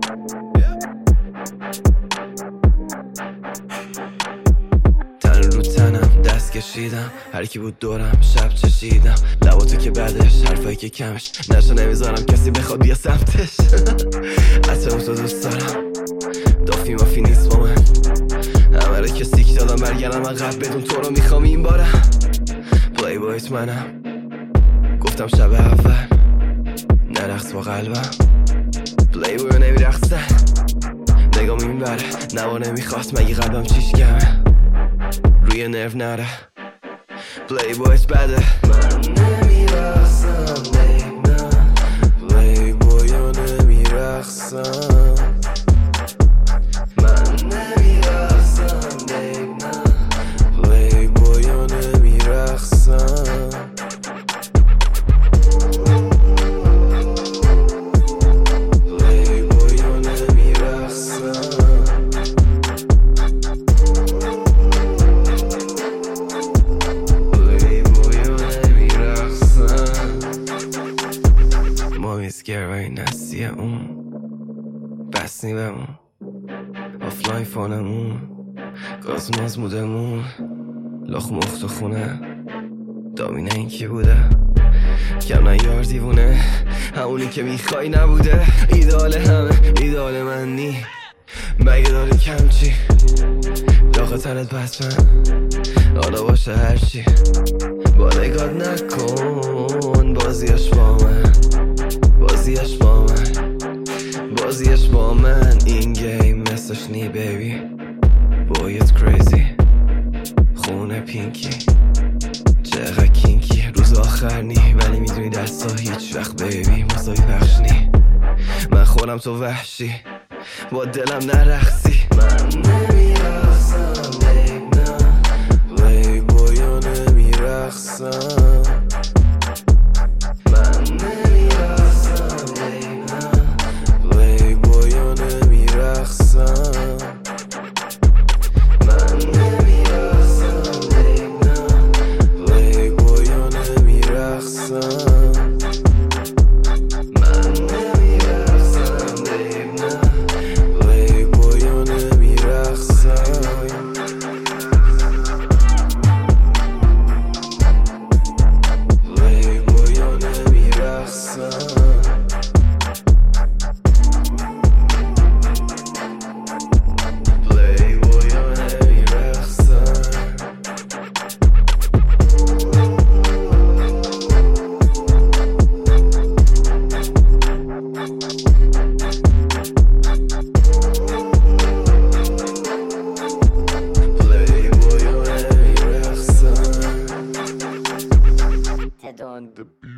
تن رو تنم دست کشیدم، هر کی بود دورم شب چشیدم. لباتو که بعدش حرفایی که کمش نشو نمیذارم کسی بخواد بیا سمتش. عطرم تو دوست دارم، دافی مافی نیست با من. همه رو که سیک دادم برگردم عقب، بدون تو رو میخوام این بارم. پلی بایت منم، گفتم شب اول نرقص با قلبم. پلی بایو نمیرقصن، نگاه میبره نوا نمیخواست، مگه قلبم چیش کمه روی نرو نره. پلی بایت بده، من نمیرقصم بیب نه. پلی بایو نمیرقصم، من نمیرقصم بیب نه. پلی بایو نمیرقصم. گروی نسیه اون بسنی بمون، آفلاین فانمون، گاز ماز مودمون، لاخ مخت و خونه. دامینه این کی بوده؟ کم نیار دیوونه، همونی که میخوای نبوده. ایدال همه ایدال من نی، مگه داری کم چی؟ لاغ تنت بس من حالا باشه هرچی. با نگات نکن بازیش با من، بازیش با من، بازیش با من. این گیم مثلش نی بیبی، boy it's crazy. خونه پینکی چقدر کینکی، روز آخر نی ولی میدونی دستا هیچ وقت بیبی مساوی بخش نی. من خودم تو وحشی با دلم نرقصی. من نمیرقصم بیب نه، پلی بایو نمیرقصم. من نمیرقصم بیب نه، پلی بایو نمیرقصم. من نمیرقصم بیب نه، پلی بایو نمیرقصم. من نمیرقصم بیب نه، پلی بایو نمیرقصم. پلی بایو نمیرقصم. پلی بایو نمیرقصم. پلی بایو نمیرقصم. Head on.